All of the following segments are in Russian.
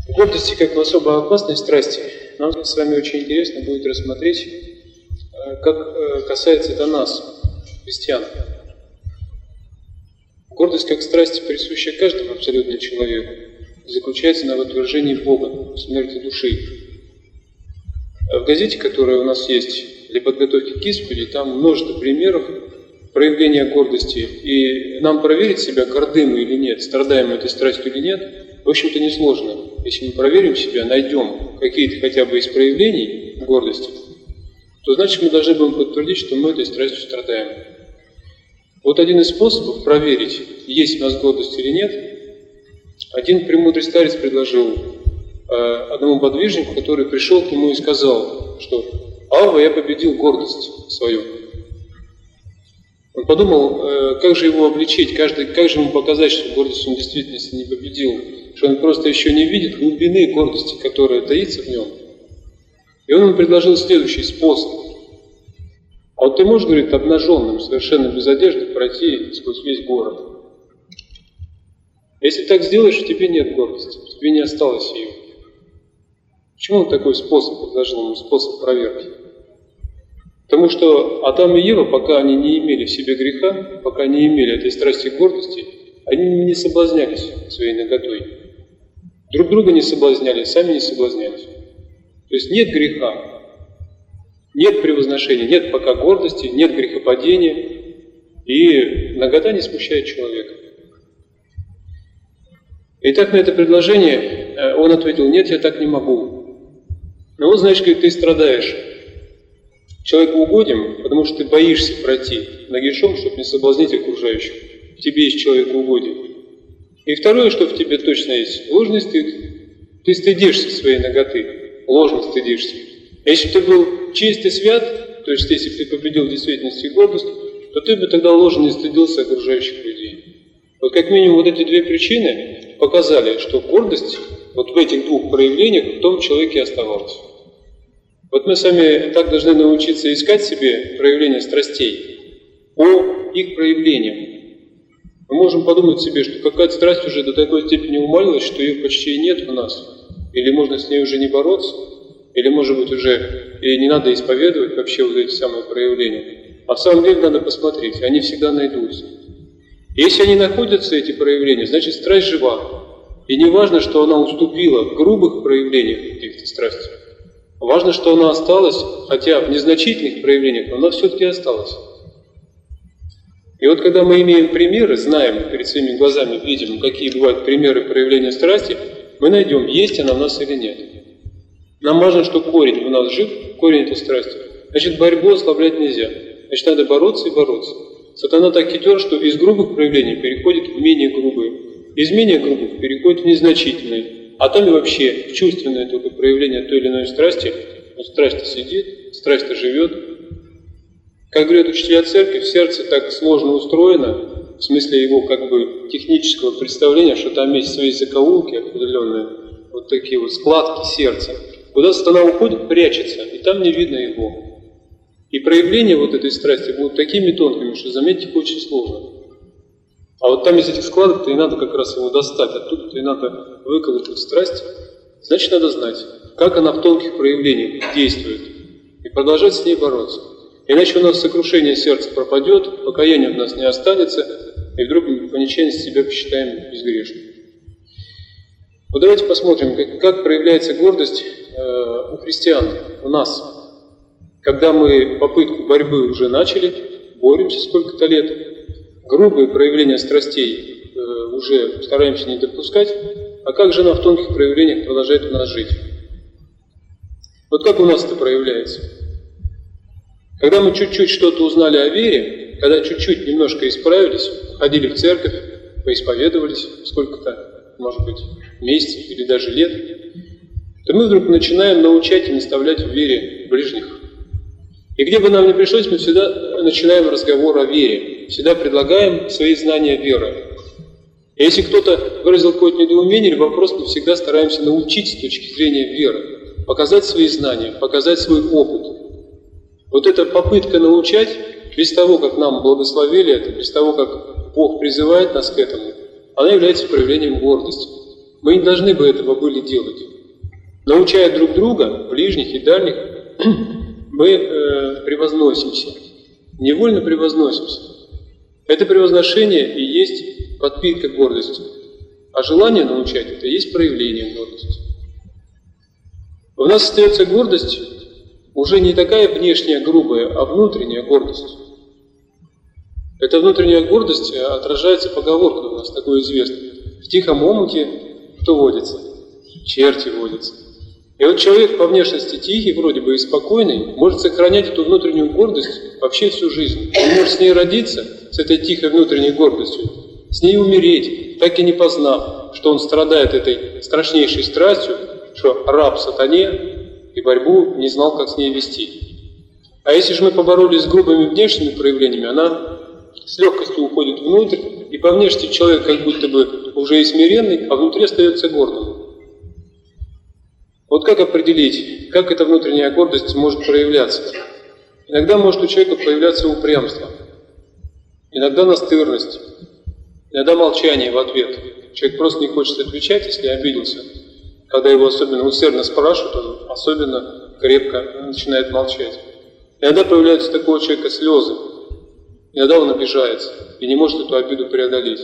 Гордости как в особо опасной страсти нам с вами очень интересно будет рассмотреть, как касается это нас, христиан. Гордость как страсть, присущая каждому абсолютно человеку, заключается на отвержении Бога, в смерти души. В газете, которая у нас есть для подготовки к исповеди, там множество примеров проявления гордости. И нам проверить себя, горды мы или нет, страдаем мы этой страстью или нет, в общем-то несложно. Если мы проверим себя, найдем какие-то хотя бы из проявлений гордости, то значит мы должны будем подтвердить, что мы этой страстью страдаем. Вот один из способов проверить, есть у нас гордость или нет, один премудрый старец предложил одному подвижнику, который пришел к нему и сказал, что «Авва, я победил гордость свою». Он подумал, как же его обличить, как же ему показать, что гордость он в действительности не победил, что он просто еще не видит глубины гордости, которая таится в нем. И он ему предложил следующий способ. А вот ты можешь, говорит, обнаженным, совершенно без одежды пройти сквозь весь город. Если так сделаешь, в тебе нет гордости, в тебе не осталось ее. Почему он такой способ предложил ему, способ проверки? Потому что Адам и Ева, пока они не имели в себе греха, пока не имели этой страсти к гордости, они не соблазнялись своей наготой. Друг друга не соблазняли, сами не соблазнялись. То есть нет греха, нет превозношения, нет пока гордости, нет грехопадения, и нагота не смущает человека. Итак, на это предложение он ответил: нет, я так не могу. Но вот, знаешь, как ты страдаешь. Человеку угодим, потому что ты боишься пройти нагишом, чтобы не соблазнить окружающих. В тебе есть человекоугодие. И второе, что в тебе точно есть, ложный стыд. Ты стыдишься своей наготы, ложно стыдишься. Если бы ты был чист и свят, то есть если бы ты победил в действительности гордость, то ты бы тогда ложно не стыдился окружающих людей. Вот как минимум вот эти две причины показали, что гордость вот в этих двух проявлениях в том человеке оставалась. Вот мы с вами так должны научиться искать себе проявления страстей по их проявлениям. Мы можем подумать себе, что какая-то страсть уже до такой степени умалилась, что ее почти нет в нас. Или можно с ней уже не бороться, или, может быть, уже и не надо исповедовать вообще вот эти самые проявления. А в самом деле надо посмотреть, они всегда найдутся. Если они находятся, эти проявления, значит страсть жива. И не важно, что она уступила в грубых проявлениях каких-то страстей. Важно, что она осталась, хотя в незначительных проявлениях, но она все-таки осталась. И вот когда мы имеем примеры, знаем, перед своими глазами видим, какие бывают примеры проявления страсти, мы найдем, есть она у нас или нет. Нам важно, что корень у нас жив, корень этой страсти. Значит, борьбу ослаблять нельзя. Значит, надо бороться и бороться. Сатана так хитер, что из грубых проявлений переходит в менее грубые. Из менее грубых переходит в незначительные. А там и вообще в чувственное только проявление той или иной страсти. Вот страсть-то сидит, страсть-то живет. Как говорят учителя церкви, в сердце так сложно устроено, в смысле его как бы технического представления, что там есть свои закоулки определенные, вот такие вот складки сердца. Куда сатана уходит, прячется, и там не видно его. И проявления вот этой страсти будут такими тонкими, что заметить их очень сложно. А вот там из этих складок-то и надо как раз его достать, оттуда-то и надо выколоть страсть. Значит, надо знать, как она в тонких проявлениях действует, и продолжать с ней бороться. Иначе у нас сокрушение сердца пропадет, покаяния у нас не останется, и вдруг мы по нечаянности себя посчитаем безгрешным. Вот давайте посмотрим, как проявляется гордость у христиан, у нас. Когда мы попытку борьбы уже начали, боремся сколько-то лет, грубые проявления страстей уже стараемся не допускать, а как же она в тонких проявлениях продолжает у нас жить? Вот как у нас это проявляется? Когда мы чуть-чуть что-то узнали о вере, когда чуть-чуть немножко исправились, ходили в церковь, поисповедовались сколько-то, может быть, месяцев или даже лет, то мы вдруг начинаем научать и наставлять в вере ближних. И где бы нам ни пришлось, мы всегда начинаем разговор о вере, всегда предлагаем свои знания веры. И если кто-то выразил какое-то недоумение или вопрос, мы всегда стараемся научить с точки зрения веры, показать свои знания, показать свой опыт. Вот эта попытка научать, без того, как нам благословили это, без того, как Бог призывает нас к этому, она является проявлением гордости. Мы не должны бы этого были делать. Научая друг друга, ближних и дальних, мы превозносимся, невольно превозносимся. Это превозношение и есть подпитка гордости. А желание научать – это и есть проявление гордости. У нас остается гордость уже не такая внешняя, грубая, а внутренняя гордость. Эта внутренняя гордость отражается поговоркой у нас, такой известной. В тихом омуте кто водится? Черти водятся. И вот человек по внешности тихий, вроде бы и спокойный, может сохранять эту внутреннюю гордость вообще всю жизнь. Он может с ней родиться, с этой тихой внутренней гордостью, с ней умереть, так и не познав, что он страдает этой страшнейшей страстью, что раб сатане и борьбу не знал, как с ней вести. А если же мы поборолись с грубыми внешними проявлениями, она с легкостью уходит внутрь, и по внешности человек как будто бы уже и смиренный, а внутри остается гордым. Вот как определить, как эта внутренняя гордость может проявляться? Иногда может у человека появляться упрямство, иногда настырность, иногда молчание в ответ. Человек просто не хочет отвечать, если обиделся. Когда его особенно усердно спрашивают, он особенно крепко начинает молчать. Иногда появляются у такого человека слезы, иногда он обижается и не может эту обиду преодолеть.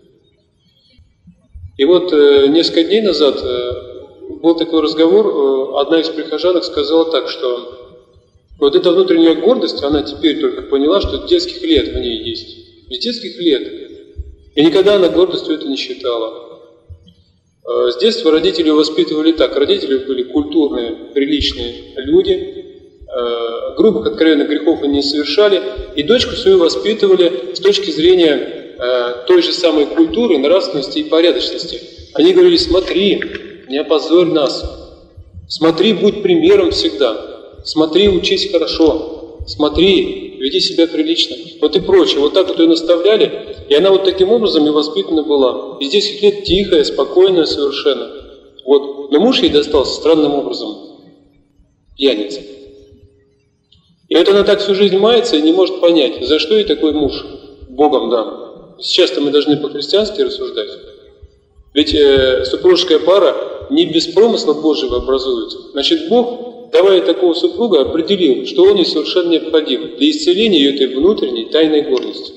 И вот несколько дней назад был такой разговор, одна из прихожанок сказала так, что вот эта внутренняя гордость, она теперь только поняла, что с детских лет в ней есть. С детских лет. И никогда она гордостью это не считала. С детства родители воспитывали так. Родители были культурные, приличные люди, грубых, откровенных грехов они не совершали, и дочку свою воспитывали с точки зрения той же самой культуры, нравственности и порядочности. Они говорили: смотри, не опозорь нас, смотри, будь примером всегда, смотри, учись хорошо, смотри, веди себя прилично, вот и прочее. Вот так вот ее наставляли, и она вот таким образом и воспитана была. И с 10 лет тихая, спокойная совершенно. Вот. Но муж ей достался странным образом пьяница. И вот она так всю жизнь мается и не может понять, за что ей такой муж Богом дан. Сейчас-то мы должны по-христиански рассуждать. Ведь супружеская пара не без промысла Божьего образуется. Значит, Бог, давая такого супруга, определил, что он ей совершенно необходим для исцеления ее этой внутренней тайной гордости.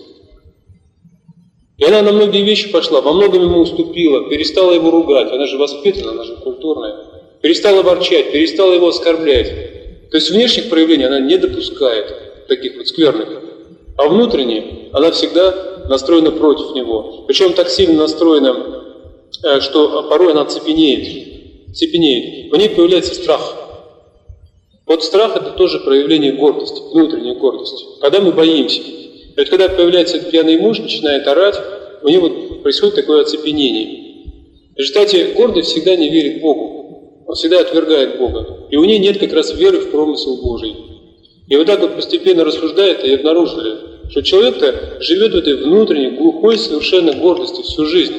И она на многие вещи пошла, во многом ему уступила, перестала его ругать, она же воспитана, она же культурная, перестала ворчать, перестала его оскорблять. То есть внешних проявлений она не допускает, таких вот скверных, а внутренние она всегда настроена против него. Причем так сильно настроена, что порой она цепенеет. В ней появляется страх. Вот страх – это тоже проявление гордости, внутренней гордости. Когда мы боимся. Ведь когда появляется этот пьяный муж, начинает орать, у него происходит такое оцепенение. В результате гордый всегда не верит Богу. Он всегда отвергает Бога. И у нее нет как раз веры в промысел Божий. И вот так вот постепенно рассуждает и обнаружили, что человек-то живет в этой внутренней, глухой совершенно гордости всю жизнь.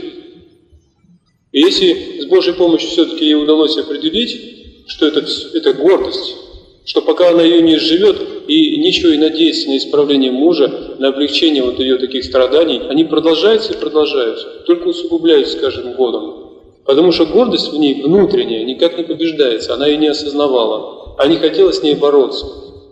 И если с Божьей помощью все-таки ей удалось определить, что это гордость, что пока она ее не изживет и ничего и надеяться на исправление мужа, на облегчение вот ее таких страданий, они продолжаются и продолжаются, только усугубляются с каждым годом. Потому что гордость в ней внутренняя никак не побеждается, она ее не осознавала, а не хотела с ней бороться.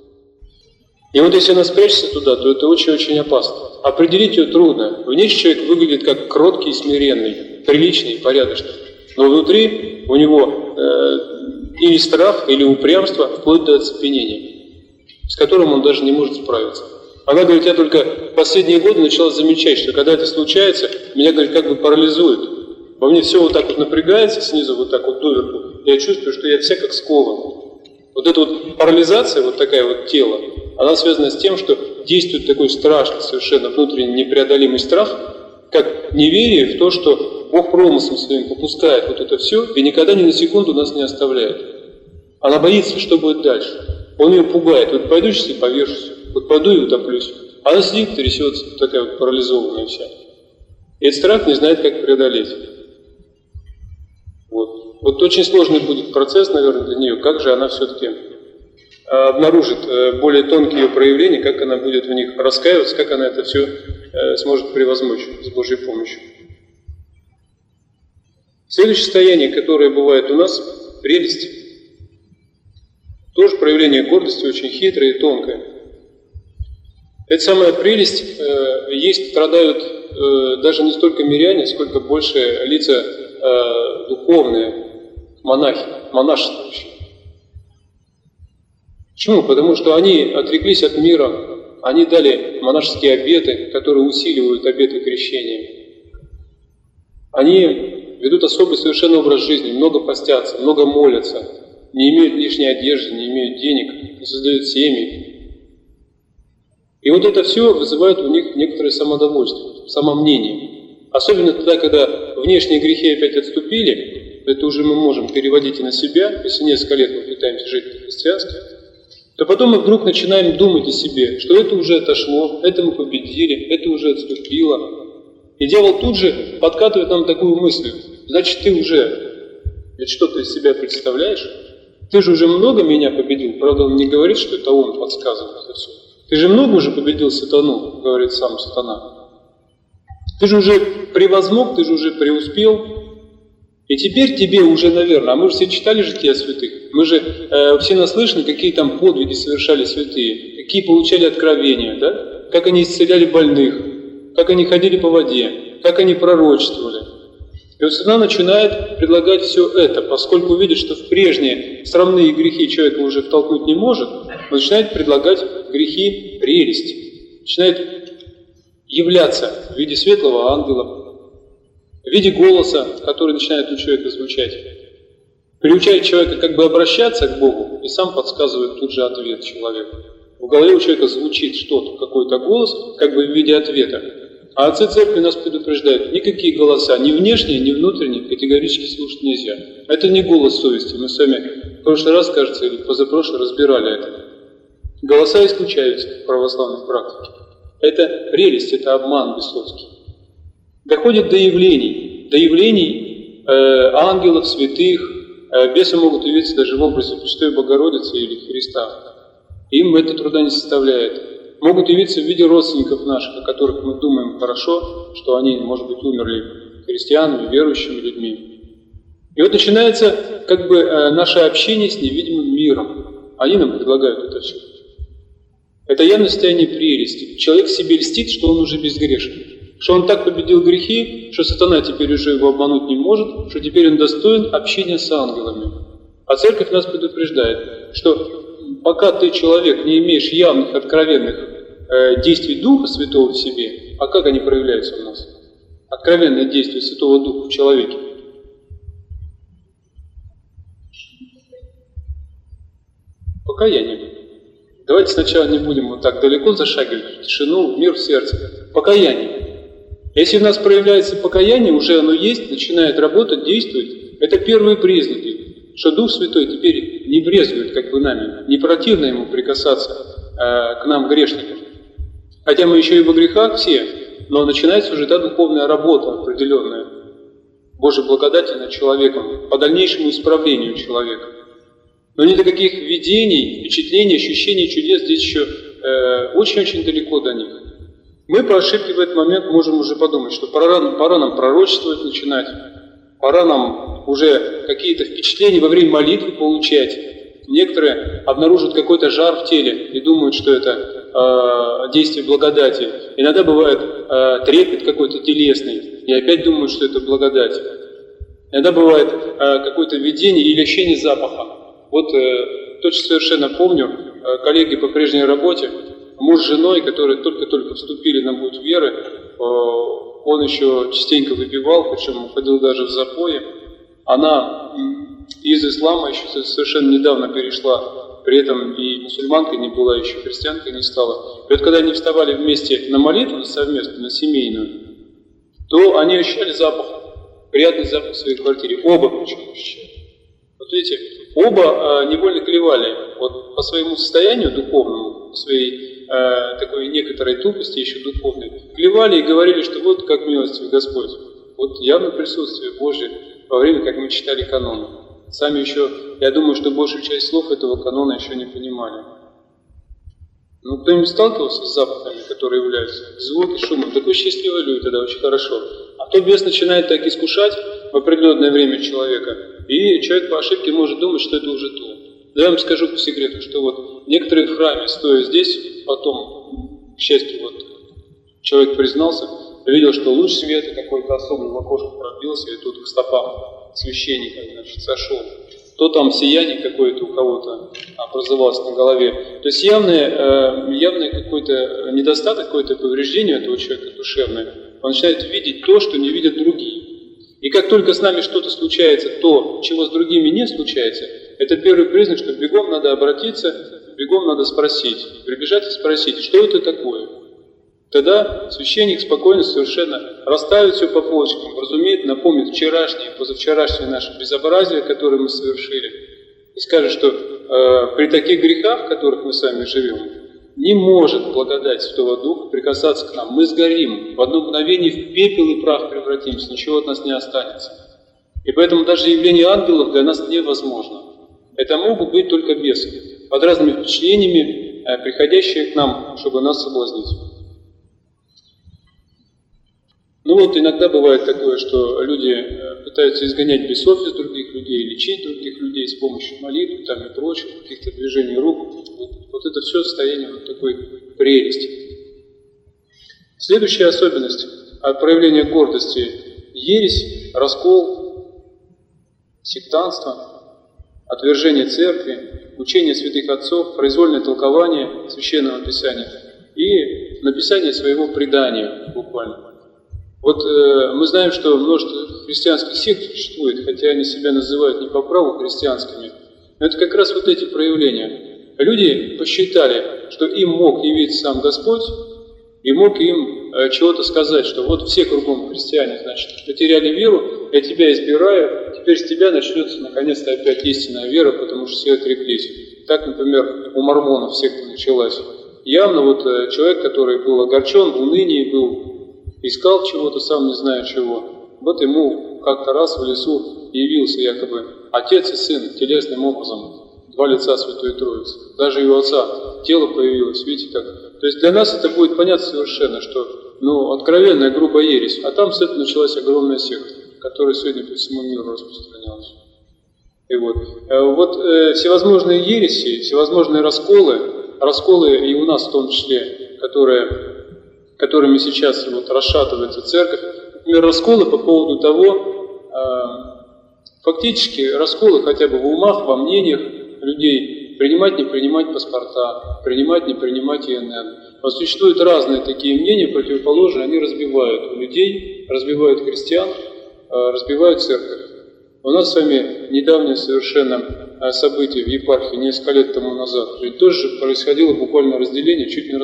И вот если она спрячется туда, то это очень-очень опасно. Определить ее трудно. Внешне человек выглядит как кроткий и смиренный, приличный и порядочный. Но внутри у него или страх, или упрямство, вплоть до оцепенения, с которым он даже не может справиться. Она говорит: я только в последние годы начала замечать, что когда это случается, меня, говорит, как бы парализует. Во мне все вот так вот напрягается, снизу вот так вот доверху. Я чувствую, что я вся как скован. Вот эта вот парализация, вот такая вот тело, она связана с тем, что действует такой страшный, совершенно внутренний непреодолимый страх, как неверие в то, что Бог промыслом своим попускает вот это все и никогда ни на секунду нас не оставляет. Она боится, что будет дальше. Он ее пугает. Вот пойду сейчас и повешусь, вот пойду и утоплюсь. Она сидит, трясется, такая вот парализованная вся. И этот страх не знает, как преодолеть. Вот очень сложный будет процесс, наверное, для нее, как же она все-таки обнаружит более тонкие ее проявления, как она будет в них раскаиваться, как она это все сможет превозмочь с Божьей помощью. Следующее состояние, которое бывает у нас, прелесть. Тоже проявление гордости очень хитрое и тонкое. Эта самая прелесть есть, страдают даже не столько миряне, сколько больше лица духовные, монахи, монашествующие. Почему? Потому что они отреклись от мира, они дали монашеские обеты, которые усиливают обеты крещения. Они ведут особый совершенно образ жизни, много постятся, много молятся, не имеют лишней одежды, не имеют денег, не создают семьи. И вот это все вызывает у них некоторое самодовольство, самомнение. Особенно тогда, когда внешние грехи опять отступили, это уже мы можем переводить и на себя, если несколько лет мы пытаемся жить по-христиански, то потом мы вдруг начинаем думать о себе, что это уже отошло, это мы победили, это уже отступило. И дьявол тут же подкатывает нам такую мысль: значит, ты уже, ведь что ты из себя представляешь? Ты же уже много меня победил. Правда, он не говорит, что это он подсказывает это все. Ты же много уже победил сатану, говорит сам сатана. Ты же уже превозмог, ты же уже преуспел. И теперь тебе уже, наверное, а мы же все читали жития святых, мы же все наслышаны, какие там подвиги совершали святые, какие получали откровения, да? Как они исцеляли больных, как они ходили по воде, как они пророчествовали. И вот сатана начинает предлагать все это, поскольку видит, что в прежние срамные грехи человека уже втолкнуть не может, он начинает предлагать грехи прелести, начинает являться в виде светлого ангела, в виде голоса, который начинает у человека звучать, приучает человека как бы обращаться к Богу и сам подсказывает тут же ответ человеку. В голове у человека звучит что-то, какой-то голос, как бы в виде ответа. А отцы церкви нас предупреждают: никакие голоса, ни внешние, ни внутренние, категорически слушать нельзя. Это не голос совести. Мы с вами в прошлый раз, кажется, или позапрошлый разбирали это. Голоса исключаются в православной практике. Это прелесть, это обман бесовский. Доходит до явлений ангелов, святых. Бесы могут явиться даже в образе Пресвятой Богородицы или Христа. Им это труда не составляет. Могут явиться в виде родственников наших, о которых мы думаем хорошо, что они, может быть, умерли христианами, верующими людьми. И вот начинается как бы наше общение с невидимым миром. Они нам предлагают это все. Это явное состояние прелести. Человек себе льстит, что он уже безгрешен. Что он так победил грехи, что сатана теперь уже его обмануть не может, что теперь он достоин общения с ангелами. А церковь нас предупреждает, что пока ты, человек, не имеешь явных, откровенных действий Духа Святого в себе, а как они проявляются у нас? Откровенные действия Святого Духа в человеке. Покаяние. Давайте сначала не будем вот так далеко зашагивать в тишину, в мир, в сердце. Покаяние. Если у нас проявляется покаяние, уже оно есть, начинает работать, действовать, это первые признаки, что Дух Святой теперь не брезгует, как бы нами, не противно Ему прикасаться к нам, грешникам. Хотя мы еще и во грехах все, но начинается уже та духовная работа определенная, Божьей благодати над человеком, по дальнейшему исправлению человека. Но ни до каких видений, впечатлений, ощущений чудес здесь еще очень-очень далеко до них. Мы по ошибке в этот момент можем уже подумать, что пора нам пророчествовать начинать, пора нам уже какие-то впечатления во время молитвы получать. Некоторые обнаружат какой-то жар в теле и думают, что это действие благодати. Иногда бывает трепет какой-то телесный, и опять думают, что это благодать. Иногда бывает какое-то видение или ощущение запаха. Вот точно совершенно помню, коллеги по прежней работе, муж с женой, которые только-только вступили на путь веры, он еще частенько выпивал, причем уходил даже в запои. Она из ислама еще совершенно недавно перешла, при этом и мусульманкой не была, еще христианкой не стала. И вот когда они вставали вместе на молитву совместно, на семейную, то они ощущали запах, приятный запах в своей квартире. Оба причем ощущали. Вот видите, оба невольно клевали вот по своему состоянию духовному, по своей такой некоторой тупости еще духовной, клевали и говорили, что вот как милостив Господь. Вот явно присутствие Божие во время, как мы читали канон. Сами еще, я думаю, что большую часть слов этого канона еще не понимали. Ну, кто-нибудь сталкивался с запахами, которые являются звуки, шумом? Такой счастливый люди тогда очень хорошо. А то бес начинает так искушать, в определенное время человека, и человек по ошибке может думать, что это уже то. Да я вам скажу по секрету, что вот некоторые в храме, стоя здесь, потом, к счастью, вот человек признался, видел, что луч света какой-то особый в окошко пробился, и тут к стопам священника, значит, сошел. То там сияние какое-то у кого-то образовалось на голове. То есть явный какой-то недостаток, какое-то повреждение этого человека душевное, он начинает видеть то, что не видят другие. И как только с нами что-то случается, то, чего с другими не случается, это первый признак, что бегом надо обратиться, бегом надо спросить, прибежать и спросить, что это такое. Тогда священник спокойно совершенно расставит все по полочкам, разумеет, напомнит вчерашнее и позавчерашнее наше безобразие, которое мы совершили, и скажет, что при таких грехах, в которых мы сами живем, не может благодать Святого Духа прикасаться к нам. Мы сгорим, в одно мгновение в пепел и прах превратимся, ничего от нас не останется. И поэтому даже явление ангелов для нас невозможно. Это могут быть только бесы, под разными впечатлениями, приходящие к нам, чтобы нас соблазнить. Ну вот иногда бывает такое, что люди пытаются изгонять бесов из других людей, лечить других людей с помощью молитв там, и прочих, каких-то движений рук. Вот это все состояние вот такой прелести. Следующая особенность от проявления гордости – ересь, раскол, сектантство, отвержение церкви, учение святых отцов, произвольное толкование Священного Писания и написание своего предания буквально. Вот мы знаем, что множество христианских сект существует, хотя они себя называют не по праву христианскими, но это как раз вот эти проявления. Люди посчитали, что им мог явиться сам Господь, и мог им чего-то сказать, что вот все кругом христиане, значит, потеряли веру, я тебя избираю, теперь с тебя начнется наконец-то опять истинная вера, потому что все отреклись. Так, например, у мормонов секта началась. Явно вот человек, который был огорчен, в унынии был, искал чего-то, сам не зная чего. Вот ему как-то раз в лесу явился якобы Отец и Сын телесным образом, два лица Святой Троицы. Даже и у Отца тело появилось, видите как. То есть для нас это будет понятно совершенно, что откровенная грубая ересь, а там с этого началась огромная секта, которая сегодня по всему миру распространялась. И вот всевозможные ереси, всевозможные расколы и у нас в том числе, которыми сейчас вот расшатывается церковь. Например, расколы по поводу того, фактически расколы хотя бы в умах, во мнениях людей, принимать, не принимать паспорта, принимать, не принимать ИНН. Но существуют разные такие мнения, противоположные, они разбивают людей, разбивают христиан, разбивают церковь. У нас с вами недавнее совершенно событие в епархии, несколько лет тому назад, ведь тоже происходило буквально разделение, чуть не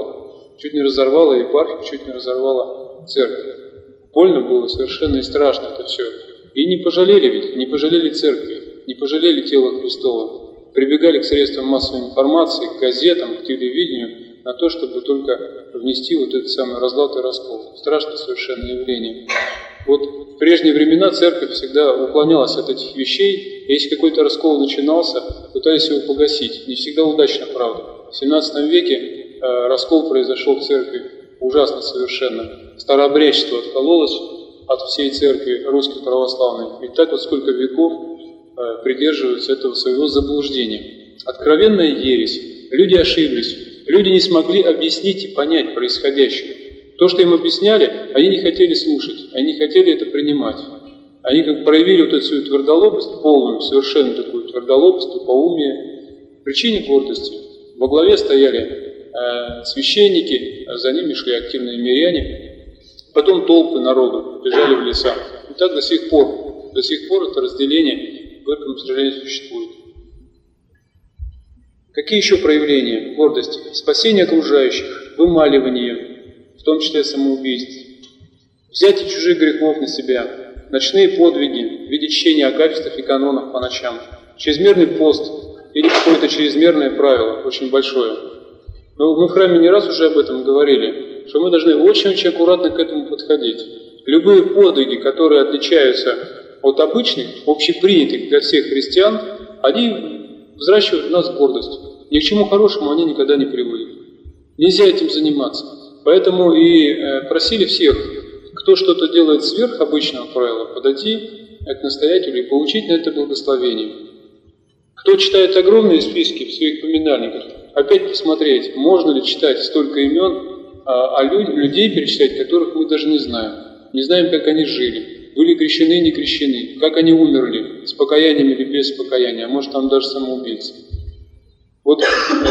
разорвало епархию, чуть не разорвало церковь. Больно было совершенно и страшно это все. И не пожалели церкви, не пожалели тела Христова. Прибегали к средствам массовой информации, к газетам, к телевидению, на то, чтобы только внести вот этот самый разлад и раскол. Страшное совершенно явление. Вот в прежние времена церковь всегда уклонялась от этих вещей. Если какой-то раскол начинался, пытались его погасить. Не всегда удачно, правда. В 17 веке раскол произошел в церкви ужасно совершенно. Старообрядчество откололось от всей церкви русской православной. И так вот сколько веков придерживаются этого своего заблуждения. Откровенная ересь. Люди ошиблись. Люди не смогли объяснить и понять происходящее. То, что им объясняли, они не хотели слушать, они не хотели это принимать. Они как проявили вот эту свою твердолобость, полную, совершенно такую твердолобость, тупоумие. В причине гордости во главе стояли священники, а за ними шли активные миряне. Потом толпы народу бежали в леса. И так до сих пор это разделение в этом, к сожалению, существует. Какие еще проявления гордости? Спасение окружающих, вымаливание, в том числе самоубийств, взятие чужих грехов на себя, ночные подвиги в виде чтения акафистов и канонов по ночам, чрезмерный пост или какое-то чрезмерное правило, очень большое. Но мы в храме не раз уже об этом говорили, что мы должны очень-очень аккуратно к этому подходить. Любые подвиги, которые отличаются от обычных, общепринятых для всех христиан, они взращивают в нас гордость. Ни к чему хорошему они никогда не приводят. Нельзя этим заниматься. Поэтому и просили всех, кто что-то делает сверх обычного правила, подойти к настоятелю и получить на это благословение. Кто читает огромные списки в своих поминальниках, опять посмотреть, можно ли читать столько имен, людей перечислять, которых мы даже не знаем. Не знаем, как они жили, были крещены, не крещены, как они умерли, с покаянием или без покаяния, а может там даже самоубийцы. Вот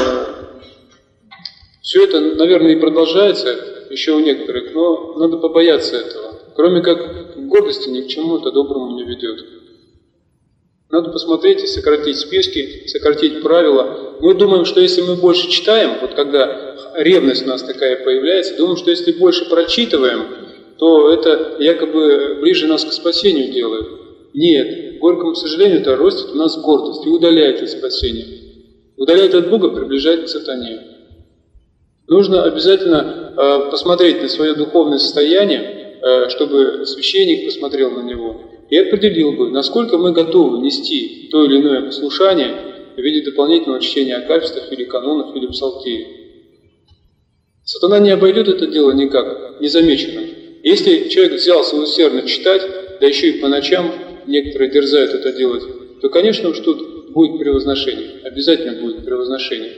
все это, наверное, и продолжается еще у некоторых, но надо побояться этого. Кроме как гордости ни к чему это доброму не ведет. Надо посмотреть и сократить списки, сократить правила. Мы думаем, что если мы больше читаем, вот когда ревность у нас такая появляется, думаем, что если больше прочитываем, то это якобы ближе нас к спасению делает. Нет, к горькому сожалению, это ростит у нас гордость и удаляет от спасения. Удаляет от Бога, приближает к сатане. Нужно обязательно посмотреть на свое духовное состояние, чтобы священник посмотрел на него и определил бы, насколько мы готовы нести то или иное послушание в виде дополнительного чтения акафистов или канонов или псалтирей. Сатана не обойдет это дело никак, незамеченным. Если человек взялся усердно читать, да еще и по ночам некоторые дерзают это делать, то, конечно, уж тут будет превозношение, обязательно будет превозношение.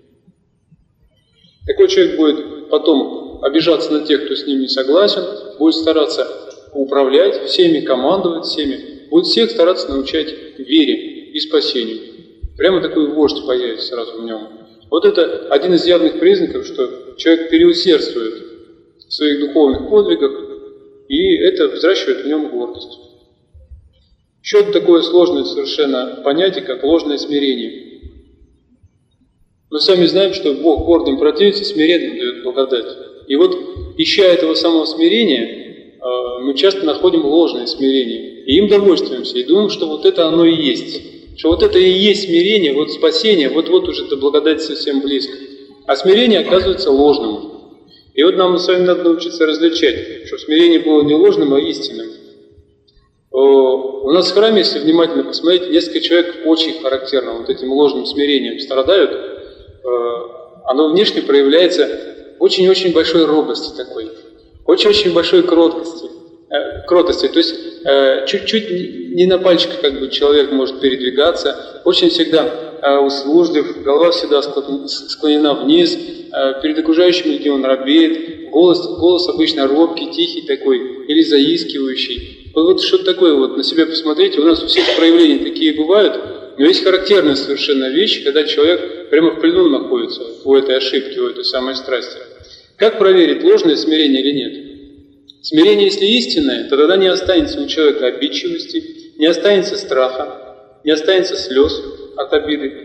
Такой человек будет потом обижаться на тех, кто с ним не согласен, будет стараться управлять всеми, командовать всеми, будет всех стараться научать вере и спасению. Прямо такой вождь появится сразу в нем. Вот это один из явных признаков, что человек переусердствует в своих духовных подвигах, и это взращивает в нем гордость. Еще такое сложное совершенно понятие, как ложное смирение. Мы сами знаем, что Бог гордым противится, смиренным дает благодать. И вот, ища этого самого смирения, мы часто находим ложное смирение. И им довольствуемся, и думаем, что вот это оно и есть. Что вот это и есть смирение, вот спасение, вот-вот уже эта благодать совсем близко. А смирение оказывается ложным. И вот нам с вами надо научиться различать, что смирение было не ложным, а истинным. У нас в храме, если внимательно посмотреть, несколько человек очень характерно вот этим ложным смирением страдают. Оно внешне проявляется очень-очень большой робости такой, очень-очень большой кротости. То есть чуть-чуть не на пальчиках как бы человек может передвигаться, очень всегда услужлив, голова всегда склонена вниз, перед окружающими людьми он робеет, голос обычно робкий, тихий такой, или заискивающий. Вот что-то такое вот на себя посмотрите, у нас у всех проявления такие бывают, но есть характерная совершенно вещь, когда человек прямо в плену находится у этой ошибки, у этой самой страсти. Как проверить, ложное смирение или нет? Смирение, если истинное, то тогда не останется у человека обидчивости, не останется страха, не останется слез от обиды.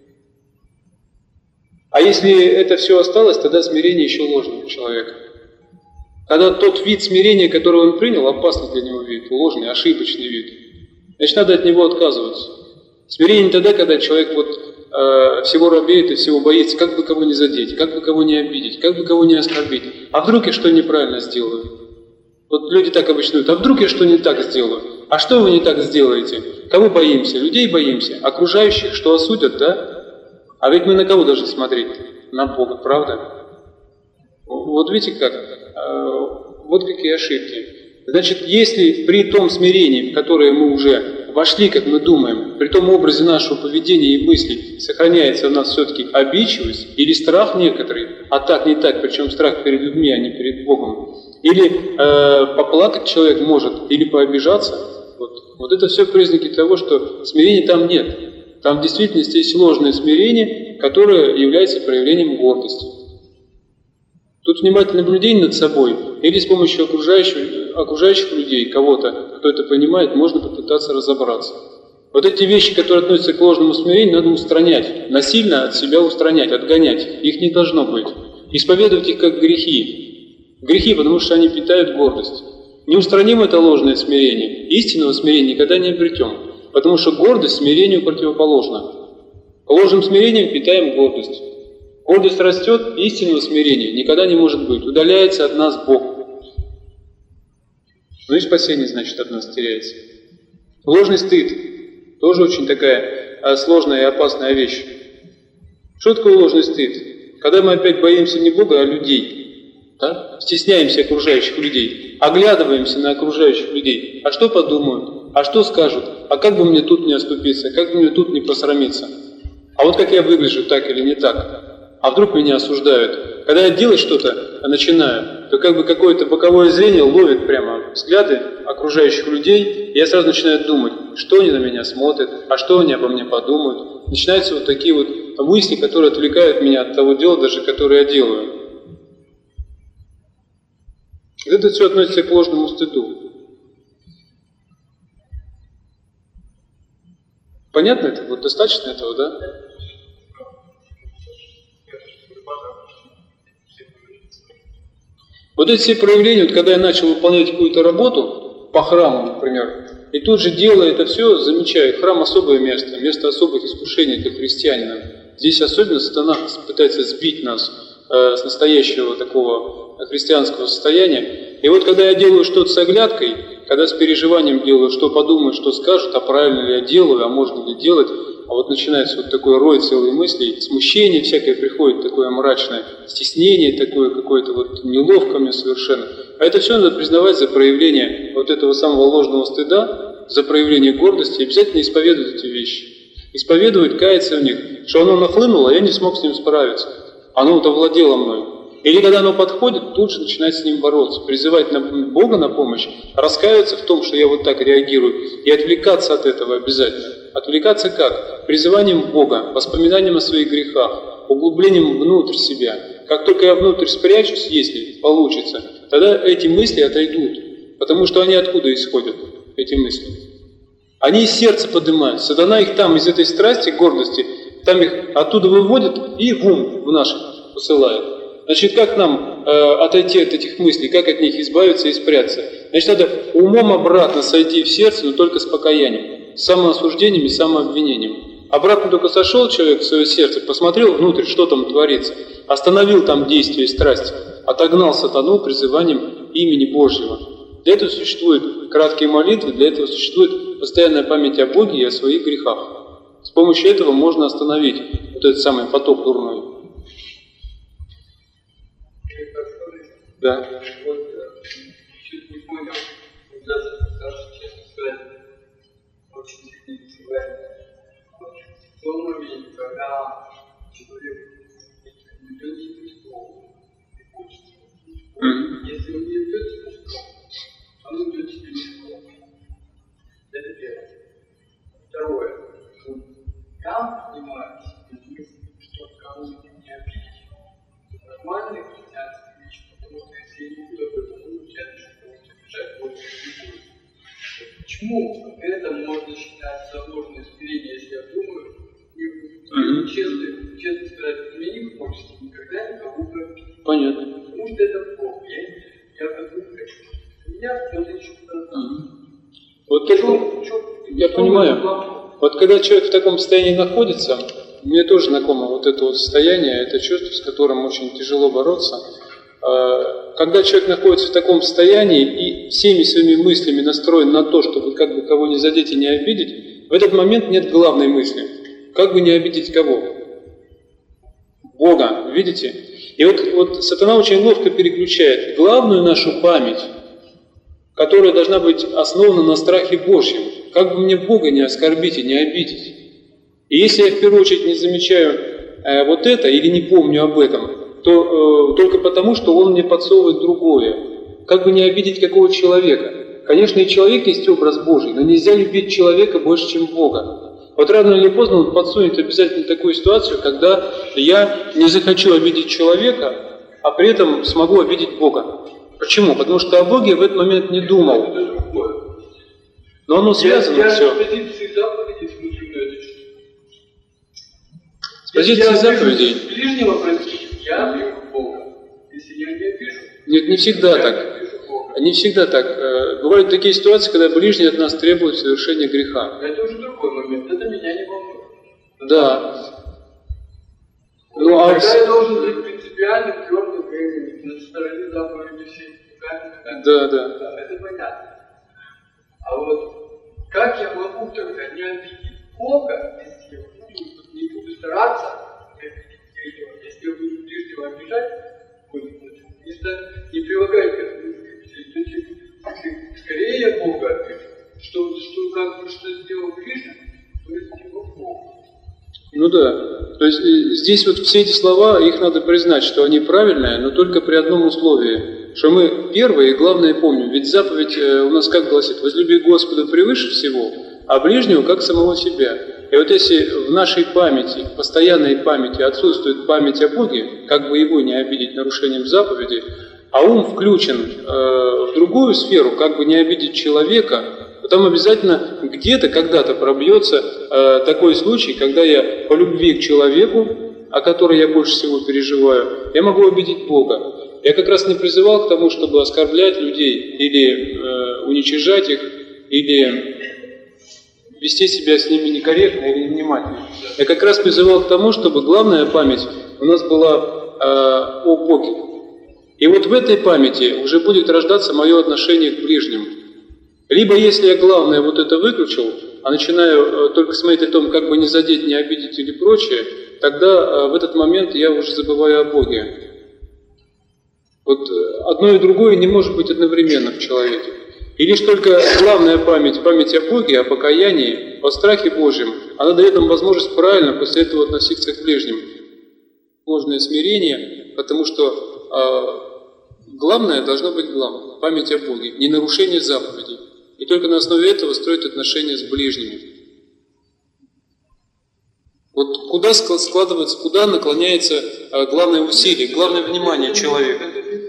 А если это все осталось, тогда смирение еще ложное у человека. Когда тот вид смирения, который он принял, опасный для него вид, ложный, ошибочный вид, значит, надо от него отказываться. Смирение не тогда, когда человек всего робеет и всего боится, как бы кого не задеть, как бы кого не обидеть, как бы кого не оскорбить. А вдруг я что неправильно сделаю? Вот люди так обычно говорят, а вдруг я что не так сделаю? А что вы не так сделаете? Кого боимся? Людей боимся? Окружающих, что осудят, да? А ведь мы на кого должны смотреть? На Бога, правда? Вот видите как? Вот какие ошибки. Значит, если при том смирении, в которое мы уже вошли, как мы думаем, при том образе нашего поведения и мыслей, сохраняется у нас все-таки обидчивость или страх некоторый, а так не так, причем страх перед людьми, а не перед Богом, или поплакать человек может, или пообижаться, вот это все признаки того, что смирения там нет. Там в действительности есть ложное смирение, которое является проявлением гордости. Тут внимательное наблюдение над собой или с помощью окружающих людей, кого-то, кто это понимает, можно попытаться разобраться. Вот эти вещи, которые относятся к ложному смирению, надо устранять, насильно от себя устранять, отгонять. Их не должно быть. Исповедовать их как грехи. Грехи, потому что они питают гордость. Не устраним это ложное смирение, истинного смирения никогда не обретем, потому что гордость смирению противоположна. Ложным смирением питаем гордость. Гордость растет, истинного смирения никогда не может быть. Удаляется от нас Бог. Ну и спасение, значит, от нас теряется. Ложный стыд. Тоже очень такая сложная и опасная вещь. Что такое ложный стыд? Когда мы опять боимся не Бога, а людей. Да? Стесняемся окружающих людей, оглядываемся на окружающих людей. А что подумают? А что скажут? А как бы мне тут не оступиться? Как бы мне тут не посрамиться? А вот как я выгляжу, так или не так? А вдруг меня осуждают? Когда я делать что-то начинаю, то как бы какое-то боковое зрение ловит прямо взгляды окружающих людей, и я сразу начинаю думать, что они на меня смотрят, а что они обо мне подумают. Начинаются вот такие вот мысли, которые отвлекают меня от того дела, даже которое я делаю. Это все относится к ложному стыду. Понятно это? Вот достаточно этого, да? Вот эти все проявления, вот когда я начал выполнять какую-то работу, по храму, например, и тут же делая это все, замечаю, храм особое место, место особых искушений для христианина. Здесь особенно сатана пытается сбить нас с настоящего такого христианского состояния. И вот когда я делаю что-то с оглядкой, когда с переживанием делаю, что подумают, что скажут, а правильно ли я делаю, а можно ли делать, а вот начинается вот такой рой целых мыслей, смущение всякое приходит, такое мрачное, стеснение такое какое-то вот неловко мне совершенно. А это все надо признавать за проявление вот этого самого ложного стыда, за проявление гордости, и обязательно исповедовать эти вещи. Исповедовать, каяться в них, что оно нахлынуло, а я не смог с ним справиться. Оно вот овладело мной. Или когда оно подходит, тут же начинать с ним бороться, призывать Бога на помощь, раскаиваться в том, что я вот так реагирую, и отвлекаться от этого обязательно. Отвлекаться как? Призыванием Бога, воспоминанием о своих грехах, углублением внутрь себя. Как только я внутрь спрячусь, если получится, тогда эти мысли отойдут, потому что они откуда исходят, эти мысли? Они из сердца поднимаются, сатана их там, из этой страсти, гордости, там их оттуда выводит и в ум в наш посылает. Значит, как нам отойти от этих мыслей, как от них избавиться и спрятаться? Значит, надо умом обратно сойти в сердце, но только с покаянием, с самоосуждением и самообвинением. Обратно только сошел человек в свое сердце, посмотрел внутрь, что там творится, остановил там действие страсти, отогнал сатану призыванием имени Божьего. Для этого существуют краткие молитвы, для этого существует постоянная память о Боге и о своих грехах. С помощью этого можно остановить вот этот самый поток дурной. Да. Вот, чуть не понял, даже честно сказать, очень сильно переживает. В том моменте, когда человек идет с Христом и хочет, если он не идет с Христом, он идет с Христом. Это первое. Второе. Я понимаю, что кого-то не обидеть. Нормальный христианский вещь, потому что если я не буду об этом думать, я начну кого-то обижать, больше не буду. Почему это можно считать за ложное смирение, если я думаю, и честно сказать, мне не хочется никогда никого обидеть. Понятно. Потому что это Бог, я как бы хочу. Меня кто-то еще вот это, я понимаю. Вот когда человек в таком состоянии находится, мне тоже знакомо вот это вот состояние, это чувство, с которым очень тяжело бороться. Когда человек находится в таком состоянии и всеми своими мыслями настроен на то, чтобы как бы кого не задеть и не обидеть, в этот момент нет главной мысли. Как бы не обидеть кого? Бога, видите? И вот сатана очень ловко переключает главную нашу память, которая должна быть основана на страхе Божьем. Как бы мне Бога не оскорбить и не обидеть. И если я в первую очередь не замечаю вот это или не помню об этом, то только потому, что он мне подсовывает другое. Как бы не обидеть какого человека. Конечно, и человек есть образ Божий, но нельзя любить человека больше, чем Бога. Вот рано или поздно он подсунет обязательно такую ситуацию, когда я не захочу обидеть человека, а при этом смогу обидеть Бога. Почему? Потому что о Боге в этот момент не думал. Но оно связано все. С позиции заповедей. Ближнего простить, я обижу Бога. Если я не обижу, нет, не всегда так. Не всегда так. Бывают такие ситуации, когда ближний от нас требует совершения греха. Это уже другой момент. Это меня не волнует. Да. Ну, а тогда я должен быть принципиально твердым на стороне заповеди всей. Да. Это понятно. А вот как я могу тогда не обидеть Бога, если я не буду стараться не обидеть ближнего, если я буду ближнего обижать, Ну да. То есть здесь вот все эти слова, их надо признать, что они правильные, но только при одном условии, что мы первое и главное помним. Ведь заповедь у нас как гласит: возлюби Господа превыше всего, а ближнего как самого себя. И вот если в нашей памяти, постоянной памяти отсутствует память о Боге, как бы его не обидеть нарушением заповеди, а ум включен в другую сферу, как бы не обидеть человека, то там обязательно где-то, когда-то пробьется такой случай, когда я по любви к человеку, о которой я больше всего переживаю, я могу обидеть Бога. Я как раз не призывал к тому, чтобы оскорблять людей или уничижать их, или вести себя с ними некорректно или невнимательно. Я как раз призывал к тому, чтобы главная память у нас была о Боге. И вот в этой памяти уже будет рождаться мое отношение к ближнему. Либо если я главное вот это выключил, а начинаю только смотреть о том, как бы не задеть, не обидеть или прочее, тогда в этот момент я уже забываю о Боге. Вот одно и другое не может быть одновременно в человеке. И лишь только главная память о Боге, о покаянии, о страхе Божьем, она дает нам возможность правильно после этого относиться к ближним. Можно и смирение, потому что главное должно быть главным, память о Боге, не нарушение заповедей. И только на основе этого строить отношения с ближними. Вот куда складывается, куда наклоняется главное усилие, главное внимание человека.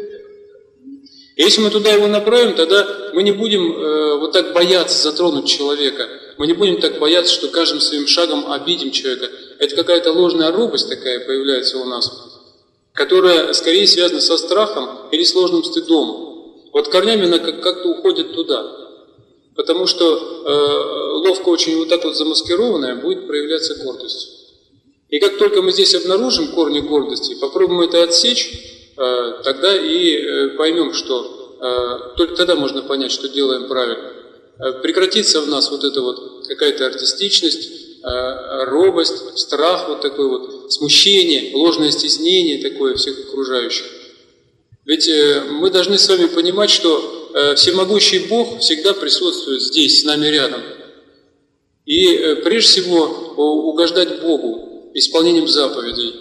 Если мы туда его направим, тогда мы не будем вот так бояться затронуть человека. Мы не будем так бояться, что каждым своим шагом обидим человека. Это какая-то ложная робость такая появляется у нас, которая скорее связана со страхом или сложным стыдом. Вот корнями она как-то уходит туда. Потому что ловко очень вот так вот замаскированная будет проявляться гордость. И как только мы здесь обнаружим корни гордости, попробуем это отсечь, тогда и поймем, что только тогда можно понять, что делаем правильно. Прекратится в нас вот эта вот какая-то артистичность, робость, страх, вот такое вот смущение, ложное стеснение такое всех окружающих. Ведь мы должны с вами понимать, что всемогущий Бог всегда присутствует здесь, с нами рядом. И прежде всего угождать Богу исполнением заповедей.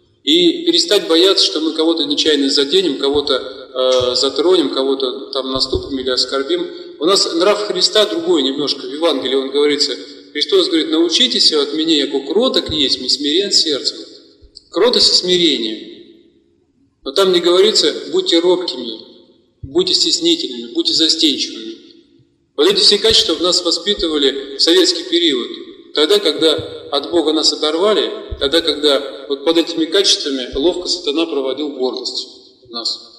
И перестать бояться, что мы кого-то нечаянно заденем, кого-то затронем, кого-то там наступим или оскорбим. У нас нрав Христа другой немножко. В Евангелии он говорится, Христос говорит: научитесь от меня, яко кроток есть, и смирен сердцем. Кротость и смирение. Но там не говорится: будьте робкими, будьте стеснительными, будьте застенчивыми. Вот эти все качества в нас воспитывали в советский период. Тогда, когда от Бога нас оторвали, тогда, когда вот под этими качествами ловко сатана проводил гордость в нас.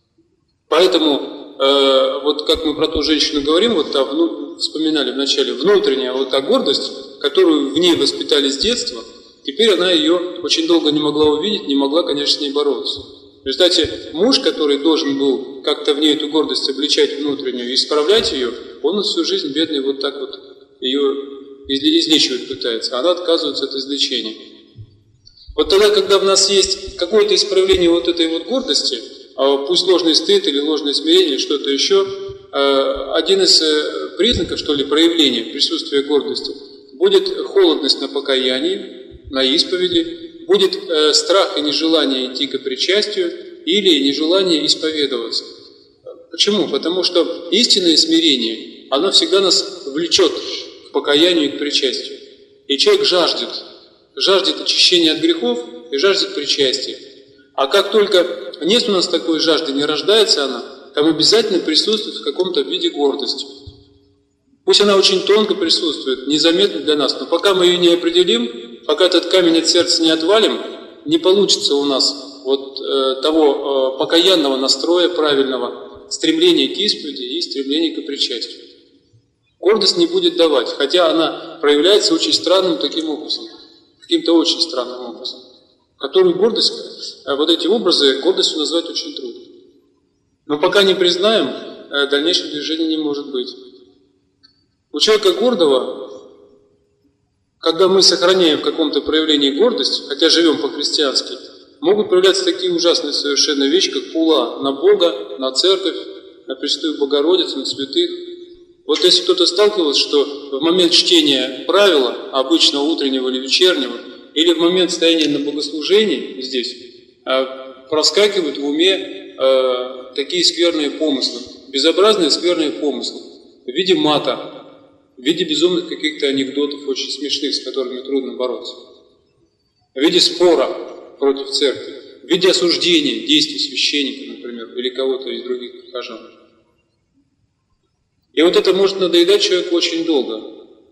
Поэтому, вот как мы про ту женщину говорим, вот там, вспоминали вначале, внутренняя вот та гордость, которую в ней воспитали с детства, теперь она ее очень долго не могла увидеть, не могла, конечно, с ней бороться. В результате муж, который должен был как-то в ней эту гордость обличать внутреннюю и исправлять ее, он всю жизнь, бедный, вот так вот ее излечивать пытается, а она отказывается от излечения. Вот тогда, когда в нас есть какое-то исправление вот этой вот гордости, пусть ложный стыд или ложное смирение или что-то еще, один из признаков, что ли, проявления присутствия гордости будет холодность на покаянии, на исповеди, будет страх и нежелание идти к причастию или нежелание исповедоваться. Почему? Потому что истинное смирение, оно всегда нас влечет к покаянию и к причастию. И человек жаждет очищения от грехов и жаждет причастия. А как только нет у нас такой жажды, не рождается она, там обязательно присутствует в каком-то виде гордость. Пусть она очень тонко присутствует, незаметно для нас, но пока мы ее не определим, пока этот камень от сердца не отвалим, не получится у нас вот того покаянного настроя правильного, стремления к исповеди и стремления к причастию. Гордость не будет давать, хотя она проявляется очень странным таким образом, каким-то очень странным образом, которую гордость, вот эти образы, гордостью назвать очень трудно. Но пока не признаем, дальнейшего движения не может быть. У человека гордого, когда мы сохраняем в каком-то проявлении гордость, хотя живем по-христиански, могут проявляться такие ужасные совершенно вещи, как хула на Бога, на Церковь, на Пресвятую Богородицу, на святых. Вот если кто-то сталкивался, что в момент чтения правила, обычного утреннего или вечернего, или в момент стояния на богослужении здесь проскакивают в уме такие скверные помыслы, безобразные скверные помыслы в виде мата, в виде безумных каких-то анекдотов, очень смешных, с которыми трудно бороться, в виде спора против церкви, в виде осуждения действий священника, например, или кого-то из других прихожан. И вот это может надоедать человеку очень долго.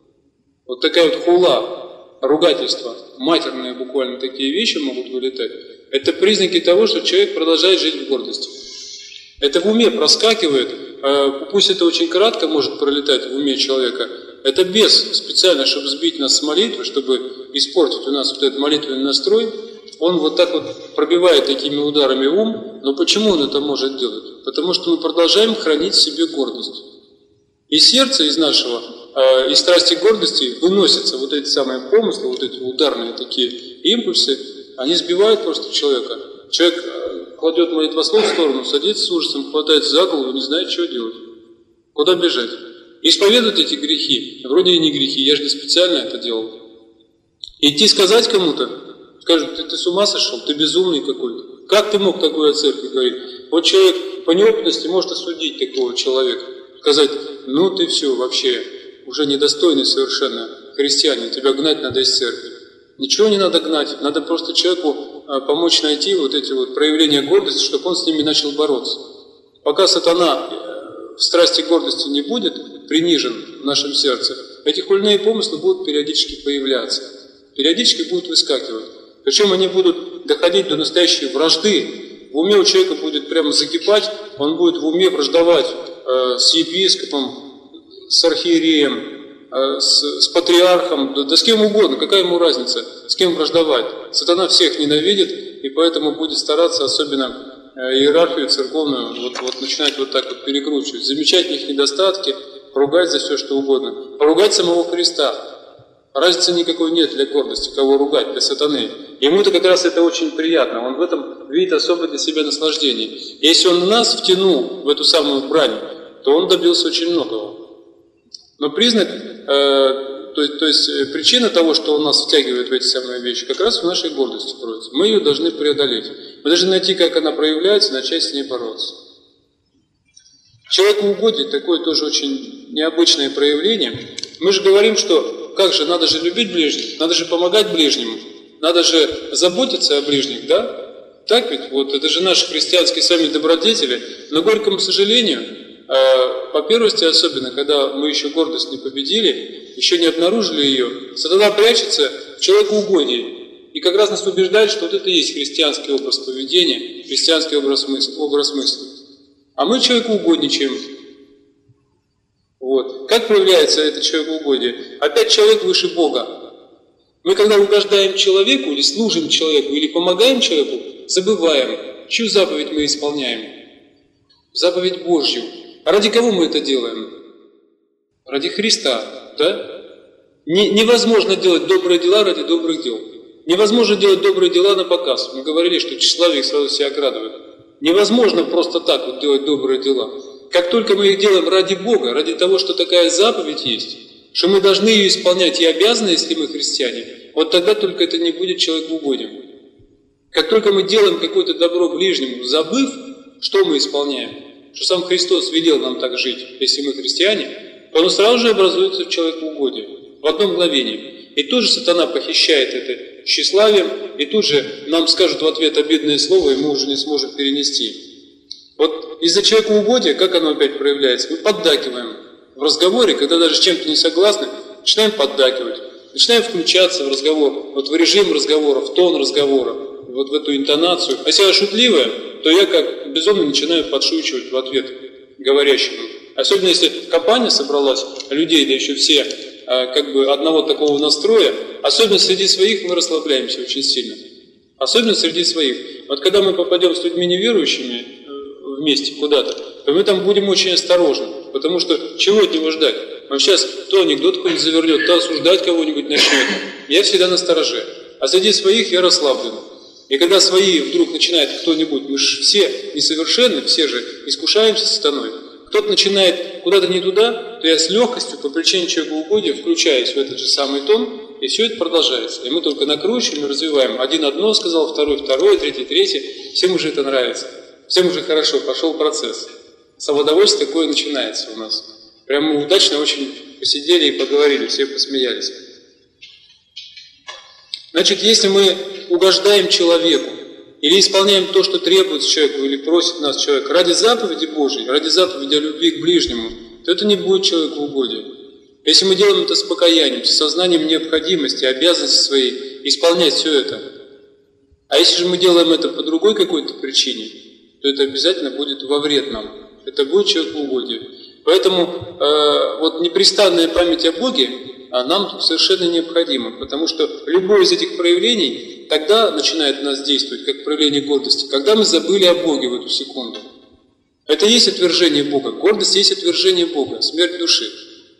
Вот такая вот хула, ругательство, матерные буквально такие вещи могут вылетать. Это признаки того, что человек продолжает жить в гордости. Это в уме проскакивает, пусть это очень кратко может пролетать в уме человека, это бес специально, чтобы сбить нас с молитвы, чтобы испортить у нас вот этот молитвенный настрой, он вот так вот пробивает такими ударами ум. Но почему он это может делать? Потому что мы продолжаем хранить в себе гордость. Из сердца, из нашего, из страсти гордости выносятся вот эти самые помыслы, вот эти ударные такие импульсы, они сбивают просто человека. Человек кладет молитвослов в сторону, садится с ужасом, хватается за голову, не знает, что делать. Куда бежать? Исповедуют эти грехи, вроде и не грехи, я же не специально это делал. Идти сказать кому-то, скажут, ты с ума сошел, ты безумный какой-то. Как ты мог такое о церкви говорить? Вот человек по неопытности может осудить такого человека, сказать, ну ты все, вообще, уже недостойный совершенно христианин, тебя гнать надо из церкви. Ничего не надо гнать, надо просто человеку помочь найти вот эти вот проявления гордости, чтобы он с ними начал бороться. Пока сатана в страсти гордости не будет принижен в нашем сердце, эти хульные помыслы будут периодически появляться, периодически будут выскакивать. Причем они будут доходить до настоящей вражды. В уме у человека будет прямо закипать, он будет в уме враждовать с епископом, с архиереем, с патриархом, да с кем угодно, какая ему разница, с кем враждовать. Сатана всех ненавидит, и поэтому будет стараться особенно иерархию церковную вот начинать вот так вот перекручивать, замечать в них недостатки, ругать за все, что угодно, ругать самого Христа. Разницы никакой нет для гордости, кого ругать, для сатаны. Ему-то как раз это очень приятно, он в этом видит особое для себя наслаждение. Если он нас втянул в эту самую брань, то он добился очень многого. Но признак, то есть причина того, что он нас втягивает в эти самые вещи, как раз в нашей гордости кроется. Мы ее должны преодолеть. Мы должны найти, как она проявляется, начать с ней бороться. Человекоугодие такое тоже очень необычное проявление. Мы же говорим, что как же, надо же любить ближних, надо же помогать ближнему, надо же заботиться о ближних, да? Так ведь? Вот это же наши христианские сами добродетели. Но, к горькому сожалению, по первости особенно, когда мы еще гордость не победили, еще не обнаружили ее, сатана прячется в человекоугодии. И как раз нас убеждает, что вот это и есть христианский образ поведения, христианский образ мысли. А мы человекоугодничаем. Вот. Как проявляется это человекоугодие? Опять человек выше Бога. Мы когда угождаем человеку, или служим человеку, или помогаем человеку, забываем, чью заповедь мы исполняем. Заповедь Божью. А ради кого мы это делаем? Ради Христа, да? Невозможно делать добрые дела ради добрых дел. Невозможно делать добрые дела на показ. Мы говорили, что тщеславие их сразу себя оградывает. Невозможно просто так вот делать добрые дела. Как только мы их делаем ради Бога, ради того, что такая заповедь есть, что мы должны ее исполнять и обязаны, если мы христиане, вот тогда только это не будет человекоугодием. Как только мы делаем какое-то добро ближнему, забыв, что мы исполняем, что сам Христос велел нам так жить, если мы христиане, то оно сразу же образуется в человекоугодие, в одно мгновение. И тут же сатана похищает это тщеславием, и тут же нам скажут в ответ обидное слово, и мы уже не сможем перенести. Вот из-за человекоугодия, как оно опять проявляется? Мы поддакиваем в разговоре, когда даже с чем-то не согласны, начинаем поддакивать, начинаем включаться в разговор, вот в режим разговора, в тон разговора, вот в эту интонацию. А если я шутливая, то я как безумно начинаю подшучивать в ответ говорящему. Особенно если компания собралась, людей, да еще все как бы одного такого настроя, особенно среди своих мы расслабляемся очень сильно. Особенно среди своих. Вот когда мы попадем с людьми неверующими вместе куда-то, то мы там будем очень осторожны, потому что чего от него ждать? Он сейчас то анекдот какой-нибудь завернет, то осуждать кого-нибудь начнет. Я всегда настороже. А среди своих я расслаблен. И когда свои вдруг начинает кто-нибудь, мы же все несовершенны, все же искушаемся сатаной, кто-то начинает куда-то не туда, то я с легкостью по причине человекоугодия включаюсь в этот же самый тон И все это продолжается. И мы только накручиваем и развиваем. Один одно сказал, второй второе, третий третье. Всем уже это нравится. Всем уже хорошо, пошел процесс. Самоудовольствие такое начинается у нас. Прям мы удачно очень посидели и поговорили, все посмеялись. Значит, если мы угождаем человеку, или исполняем то, что требуется человеку, или просит нас человек, ради заповеди Божьей, ради заповеди о любви к ближнему, то это не будет человеку угодие. Если мы делаем это с покаянием, с сознанием необходимости, обязанности своей, исполнять все это. А если же мы делаем это по другой какой-то причине, то это обязательно будет во вред нам. Это будет человеку угодие. Поэтому вот непрестанная память о Боге нам совершенно необходима, потому что любое из этих проявлений тогда начинает в нас действовать, как проявление гордости, когда мы забыли о Боге в эту секунду. Это и есть отвержение Бога. Гордость есть отвержение Бога, смерть души.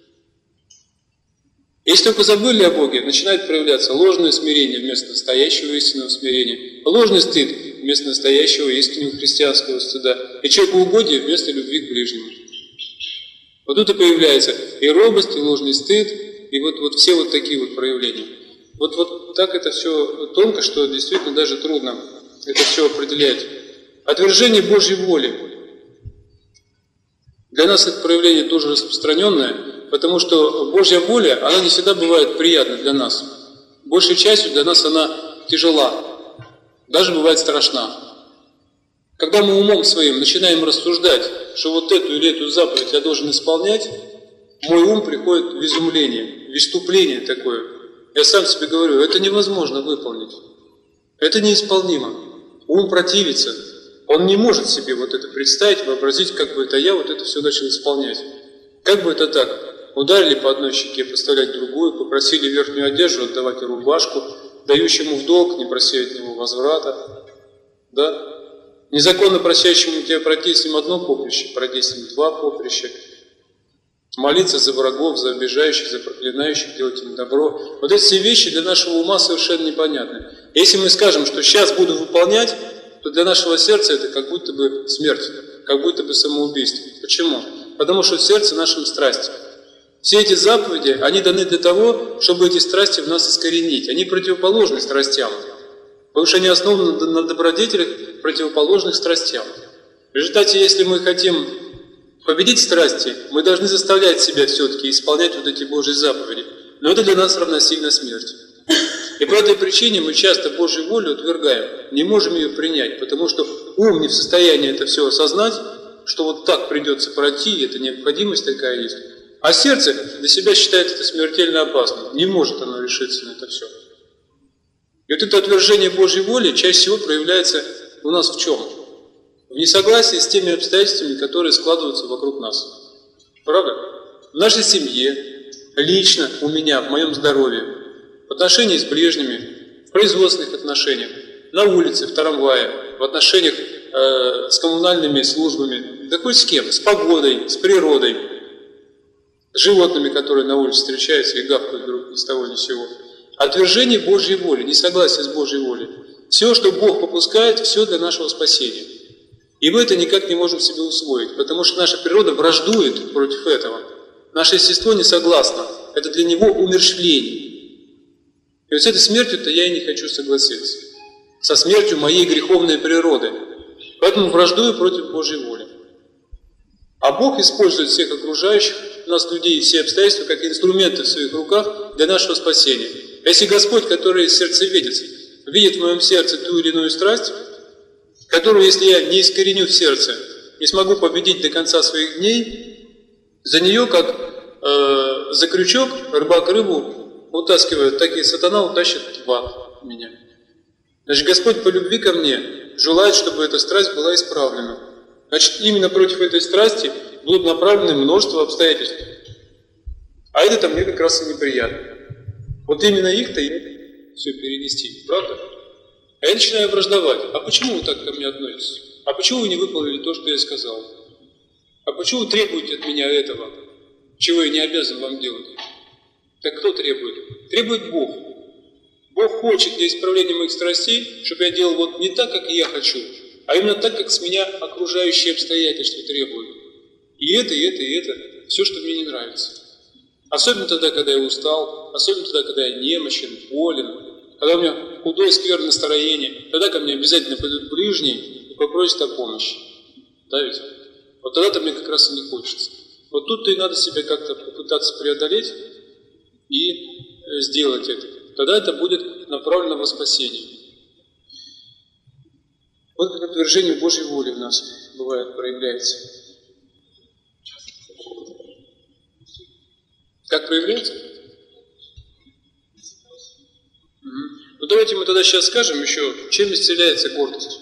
Если только забыли о Боге, начинает проявляться ложное смирение вместо настоящего истинного смирения, ложный стыд вместо настоящего истинного христианского стыда, и человекоугодие вместо любви к ближнему. Вот тут и появляется и робость, и ложный стыд, и вот все вот такие вот проявления. Вот так это все тонко, что действительно даже трудно это все определять. Отвержение Божьей воли. Для нас это проявление тоже распространенное, потому что Божья воля, она не всегда бывает приятна для нас. Большей частью для нас она тяжела, даже бывает страшна. Когда мы умом своим начинаем рассуждать, что вот эту или эту заповедь я должен исполнять, мой ум приходит в изумление, в исступление такое. Я сам себе говорю, это невозможно выполнить. Это неисполнимо. Ум противится. Он не может себе вот это представить, вообразить, как бы это я вот это все начал исполнять. Как бы это так? Ударили по одной щеке, поставлять другую, попросили верхнюю одежду, отдавать рубашку, дающему в долг, не прося от него возврата. Да? Незаконно просящему тебя пройти с ним одно поприще, пройти с ним два поприща. Молиться за врагов, за обижающих, за проклинающих, делать им добро. Вот эти все вещи для нашего ума совершенно непонятны. Если мы скажем, что сейчас буду выполнять, то для нашего сердца это как будто бы смерть, как будто бы самоубийство. Почему? Потому что в сердце нашим страсти. Все эти заповеди, они даны для того, чтобы эти страсти в нас искоренить. Они противоположны страстям, потому что они основаны на добродетелях, противоположных страстям. В результате, если мы хотим победить страсти, мы должны заставлять себя все-таки исполнять вот эти Божьи заповеди. Но это для нас равносильно смерти. И по этой причине мы часто Божью волю отвергаем, не можем ее принять, потому что ум не в состоянии это все осознать, что вот так придется пройти, это необходимость такая есть. А сердце для себя считает это смертельно опасным, не может оно решиться на это все. И вот это отвержение Божьей воли чаще всего проявляется у нас в чем? В несогласии с теми обстоятельствами, которые складываются вокруг нас. Правда? В нашей семье, лично у меня, в моем здоровье, в отношении с ближними, в производственных отношениях, на улице, в трамвае, в отношениях с коммунальными службами, да хоть с кем, с погодой, с природой, с животными, которые на улице встречаются и гавкают друг ни с того ни с сего. Отвержение Божьей воли, несогласие с Божьей волей. Все, что Бог попускает, все для нашего спасения. И мы это никак не можем себе усвоить, потому что наша природа враждует против этого. Наше естество не согласно. Это для него умерщвление. И вот с этой смертью-то я и не хочу согласиться. Со смертью моей греховной природы. Поэтому враждую против Божьей воли. А Бог использует всех окружающих нас людей и все обстоятельства как инструменты в своих руках для нашего спасения. Если Господь, который сердцеведец, видит в моем сердце ту или иную страсть, которую, если я не искореню в сердце, не смогу победить до конца своих дней, за нее, как за крючок, рыбак рыбу утаскивает, так и сатана утащит в ад меня. Значит, Господь по любви ко мне желает, чтобы эта страсть была исправлена. Значит, именно против этой страсти будут направлены множество обстоятельств. А это-то мне как раз и неприятно. Вот именно их-то и все перенести, правда? А я начинаю враждовать. А почему вы так ко мне относитесь? А почему вы не выполнили то, что я сказал? А почему вы требуете от меня этого, чего я не обязан вам делать? Так кто требует? Требует Бог. Бог хочет для исправления моих страстей, чтобы я делал вот не так, как я хочу, а именно так, как с меня окружающие обстоятельства требуют. И это, все, что мне не нравится. Особенно тогда, когда я устал, особенно тогда, когда я немощен, болен, когда у меня худое, скверное настроение, тогда ко мне обязательно пойдут ближние и попросят о помощи. Да ведь? Вот тогда-то мне как раз и не хочется. Вот тут-то и надо себя как-то попытаться преодолеть и сделать это. Тогда это будет направлено во спасение. Вот как отвержение Божьей воли в нас бывает, проявляется. Как проявляется? Ну давайте мы тогда сейчас скажем еще, чем исцеляется гордость.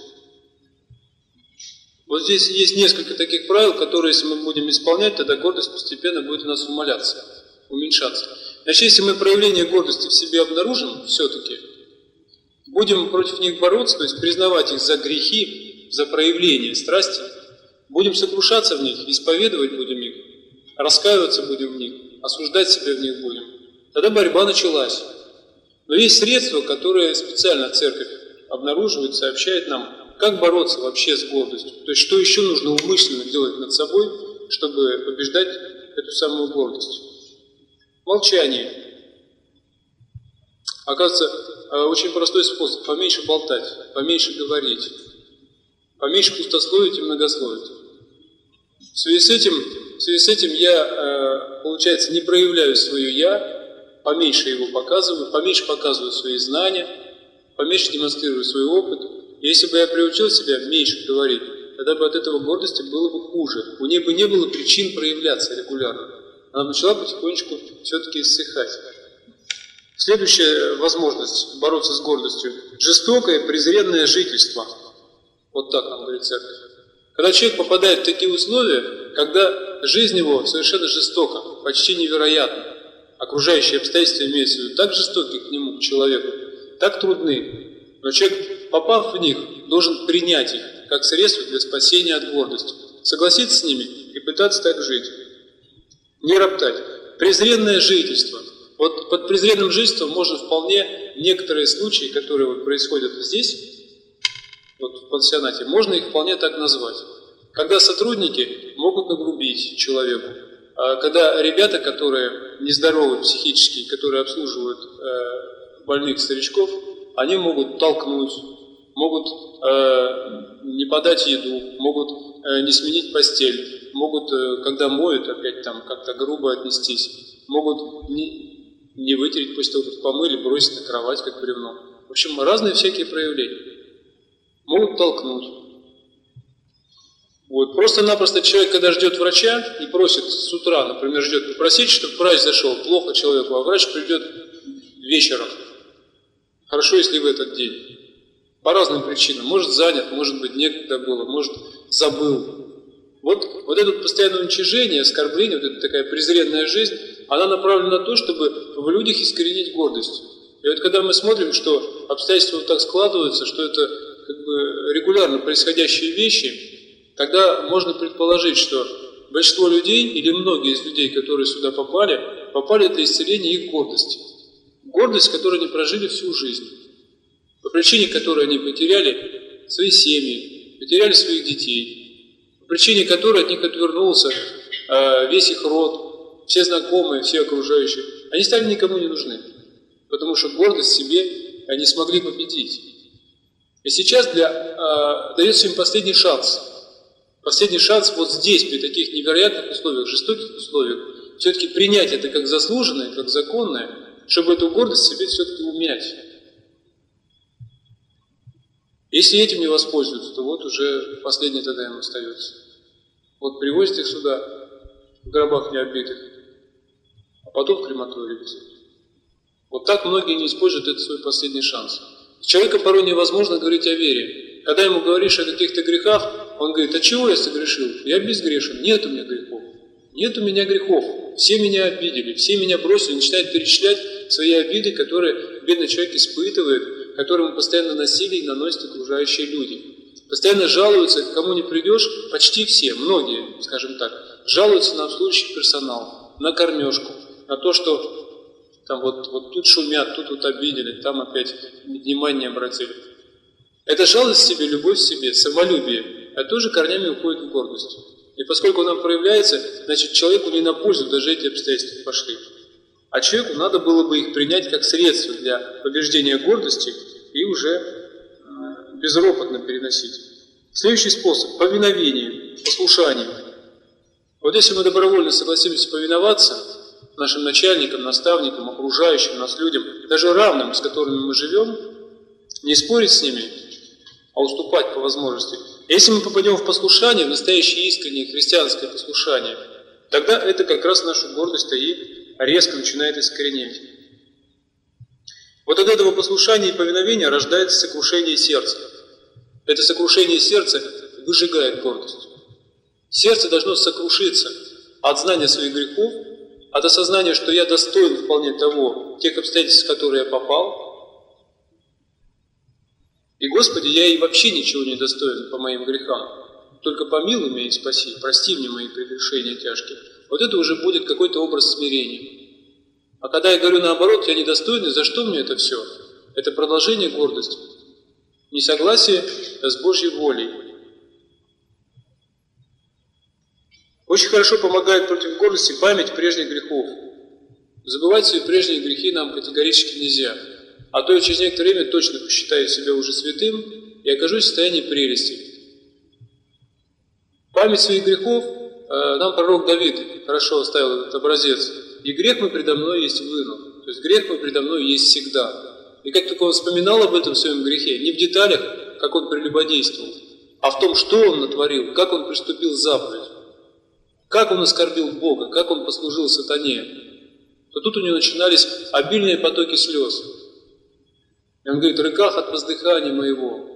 Вот здесь есть несколько таких правил, которые, если мы будем исполнять, тогда гордость постепенно будет у нас умаляться, уменьшаться. Значит, если мы проявление гордости в себе обнаружим, все-таки, будем против них бороться, то есть признавать их за грехи, за проявление страсти, будем сокрушаться в них, исповедовать будем их, раскаиваться будем в них, осуждать себя в них будем, тогда борьба началась. Но есть средства, которые специально Церковь обнаруживает, сообщает нам, как бороться вообще с гордостью. То есть, что еще нужно умышленно делать над собой, чтобы побеждать эту самую гордость. Молчание. Оказывается, очень простой способ. Поменьше болтать, поменьше говорить, поменьше пустословить и многословить. В связи с этим я, получается, не проявляю свое «я», поменьше его показываю, поменьше показываю свои знания, поменьше демонстрирую свой опыт. Если бы я приучил себя меньше говорить, тогда бы от этого гордости было бы хуже. У нее бы не было причин проявляться регулярно. Она начала потихонечку все-таки иссыхать. Следующая возможность бороться с гордостью – жестокое, презренное жительство. Вот так нам говорит Церковь. Когда человек попадает в такие условия, когда жизнь его совершенно жестока, почти невероятна, окружающие обстоятельства имеются в виду так жестоки к нему, к человеку, так трудны, но человек, попав в них, должен принять их как средство для спасения от гордости, согласиться с ними и пытаться так жить. Не роптать. Презренное жительство. Вот под презренным жительством можно вполне некоторые случаи, которые вот происходят здесь, вот в пансионате, можно их вполне так назвать. Когда сотрудники могут нагрубить человеку, когда ребята, которые нездоровы психически, которые обслуживают больных старичков, они могут толкнуть, могут не подать еду, могут не сменить постель, могут, когда моют, опять там как-то грубо отнестись, могут не вытереть после того, как помыли, бросить на кровать, как бревно. В общем, разные всякие проявления. Могут толкнуть. Вот. Просто-напросто человек, когда ждет врача и просит с утра, например, ждет попросить, чтобы врач зашел, плохо человеку, а врач придет вечером. Хорошо, если в этот день. По разным причинам. Может, занят, может быть, некогда было, может, забыл. Вот это постоянное уничижение, оскорбление, вот эта такая презренная жизнь, она направлена на то, чтобы в людях искоренить гордость. И вот когда мы смотрим, что обстоятельства вот так складываются, что это как бы регулярно происходящие вещи, тогда можно предположить, что большинство людей, или многие из людей, которые сюда попали для исцеления их гордости. Гордость, которую они прожили всю жизнь. По причине которой они потеряли свои семьи, потеряли своих детей, по причине которой от них отвернулся весь их род, все знакомые, все окружающие. Они стали никому не нужны, потому что гордость в себе они смогли победить. И сейчас дается им последний шанс. Последний шанс вот здесь, при таких невероятных условиях, жестоких условиях, все-таки принять это как заслуженное, как законное, чтобы эту гордость себе все-таки умять. Если этим не воспользуются, то вот уже последний тогда им остается. Вот привозят их сюда, в гробах необитых, а потом в крематорий везут. Вот так многие не используют этот свой последний шанс. С человеком порой невозможно говорить о вере. Когда ему говоришь о каких-то грехах, он говорит: а чего я согрешил? Я безгрешен, нет у меня грехов. Нет у меня грехов. Все меня обидели, все меня бросили, начинает перечислять свои обиды, которые бедный человек испытывает, которому постоянно насилие наносят окружающие люди. Постоянно жалуются, к кому не придешь, почти все, многие, скажем так, жалуются на обслуживающий персонал, на кормежку, на то, что там вот тут шумят, тут вот обидели, там опять внимание обратили. Это жалость в себе, любовь в себе, самолюбие, а тоже корнями уходит в гордость. И поскольку она проявляется, значит, человеку не на пользу даже эти обстоятельства пошли. А человеку надо было бы их принять как средство для побеждения гордости и уже безропотно переносить. Следующий способ – повиновение, послушание. Вот если мы добровольно согласимся повиноваться нашим начальникам, наставникам, окружающим нас людям, даже равным, с которыми мы живем, не спорить с ними, а уступать по возможности. Если мы попадем в послушание, в настоящее искреннее христианское послушание, тогда это как раз нашу гордость и резко начинает искоренять. Вот от этого послушания и повиновения рождается сокрушение сердца. Это сокрушение сердца выжигает гордость. Сердце должно сокрушиться от знания своих грехов, от осознания, что я достоин вполне того, тех обстоятельств, в которые я попал. И, Господи, я и вообще ничего не достоин по моим грехам. Только помилуй меня и спаси, прости мне мои прегрешения тяжкие. Вот это уже будет какой-то образ смирения. А когда я говорю наоборот, я недостойный, за что мне это все? Это продолжение гордости. Несогласие с Божьей волей. Очень хорошо помогает против гордости память прежних грехов. Забывать свои прежние грехи нам категорически нельзя. А то я через некоторое время точно посчитаю себя уже святым и окажусь в состоянии прелести. Память своих грехов нам пророк Давид хорошо оставил этот образец. И грех мой предо мной есть выну. То есть грех мой предо мной есть всегда. И как только он вспоминал об этом в своем грехе, не в деталях, как он прелюбодействовал, а в том, что он натворил, как он приступил к заповедь, как он оскорбил Бога, как он послужил сатане, то тут у него начинались обильные потоки слез. И он говорит: «Рыках от воздыхания моего,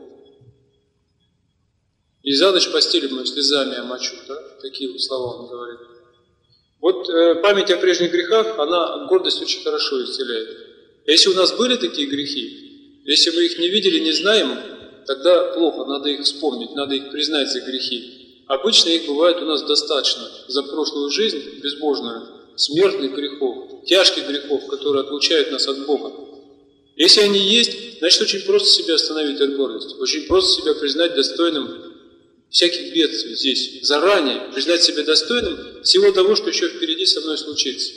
и за ночь постель мою слезами омочу». Да? Такие вот слова он говорит. Вот память о прежних грехах, она гордость очень хорошо исцеляет. Если у нас были такие грехи, если мы их не видели, не знаем, тогда плохо, надо их вспомнить, надо их признать за грехи. Обычно их бывает у нас достаточно за прошлую жизнь безбожную, смертных грехов, тяжких грехов, которые отлучают нас от Бога. Если они есть, значит очень просто себя остановить от гордости, очень просто себя признать достойным всяких бедствий здесь, заранее признать себя достойным всего того, что еще впереди со мной случится.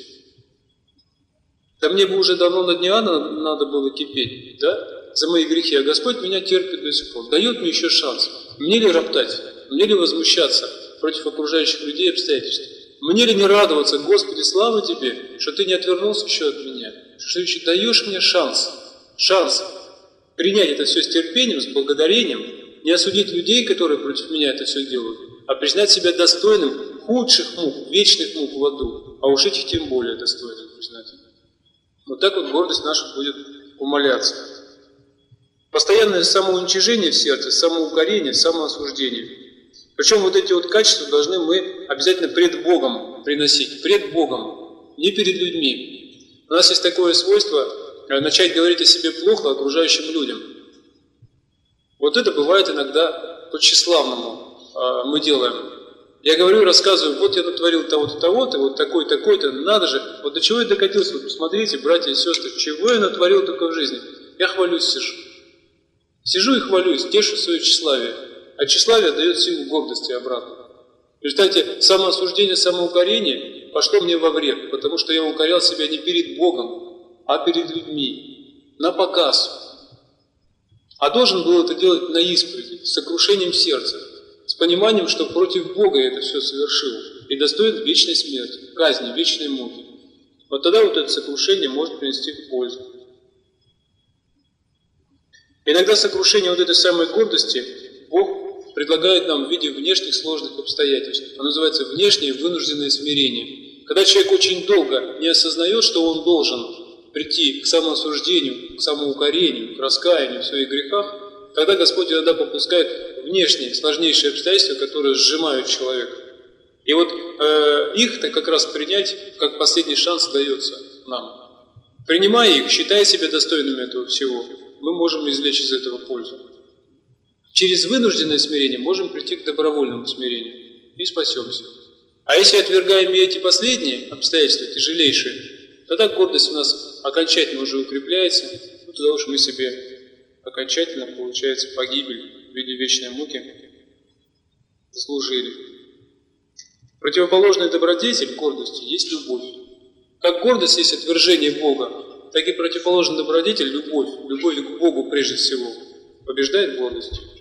Да мне бы уже давно на дне ада надо было кипеть, да, за мои грехи, а Господь меня терпит до сих пор, дает мне еще шанс. Мне ли роптать, мне ли возмущаться против окружающих людей и обстоятельств? Мне ли не радоваться: Господи, слава Тебе, что Ты не отвернулся еще от меня, что Ты еще даешь мне шанс принять это все с терпением, с благодарением, не осудить людей, которые против меня это все делают, а признать себя достойным худших мук, вечных мук в аду, а уж этих тем более достойным признать. Вот так вот гордость наша будет умаляться. Постоянное самоуничижение в сердце, самоукорение, самоосуждение. Причем вот эти вот качества должны мы обязательно пред Богом приносить, пред Богом, не перед людьми. У нас есть такое свойство начать говорить о себе плохо окружающим людям. Вот это бывает иногда по тщеславному мы делаем. Я говорю, рассказываю: вот я натворил того-то, того-то, вот такой, такой-то, надо же, вот до чего я докатился, вот посмотрите, братья и сестры, чего я натворил только в жизни. Я хвалюсь, сижу. Сижу и хвалюсь, тешу свое тщеславие. А тщеславие дает силу гордости обратно. В результате самоосуждение, самоукорение пошло мне во вред, потому что я укорял себя не перед Богом, а перед людьми, на показ. А должен был это делать на исповеди, с сокрушением сердца, с пониманием, что против Бога я это все совершил и достоин вечной смерти, казни, вечной муки. Вот тогда вот это сокрушение может принести пользу. Иногда сокрушение вот этой самой гордости Бог предлагает нам в виде внешних сложных обстоятельств. Оно называется внешнее вынужденное смирение. Когда человек очень долго не осознает, что он должен прийти к самоосуждению, к самоукорению, к раскаянию в своих грехах, тогда Господь иногда попускает внешние, сложнейшие обстоятельства, которые сжимают человека. И вот их-то как раз принять, как последний шанс, дается нам. Принимая их, считая себя достойными этого всего, мы можем извлечь из этого пользу. Через вынужденное смирение можем прийти к добровольному смирению и спасемся. А если отвергаем и эти последние обстоятельства, тяжелейшие, тогда гордость у нас окончательно уже укрепляется, ну, тогда уж мы себе окончательно, получается, погибель в виде вечной муки заслужили. Противоположный добродетель гордости есть любовь. Как гордость есть отвержение Бога, так и противоположный добродетель, любовь к Богу прежде всего, побеждает гордость.